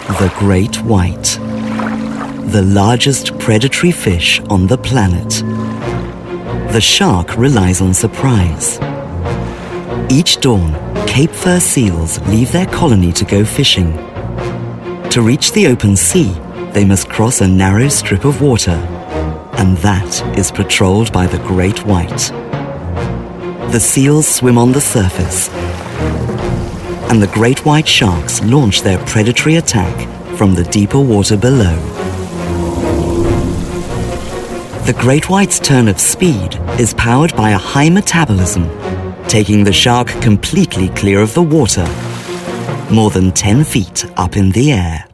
The great white, the largest predatory fish on the planet. The shark relies on surprise. Each dawn, Cape Fur seals leave their colony to go fishing. To reach the open sea, they must cross a narrow strip of water, and that is patrolled by the great white. The seals swim on the surface, and the great white sharks launch their predatory attack from the deeper water below. The great white's turn of speed is powered by a high metabolism, taking the shark completely clear of the water, more than 10 feet up in the air.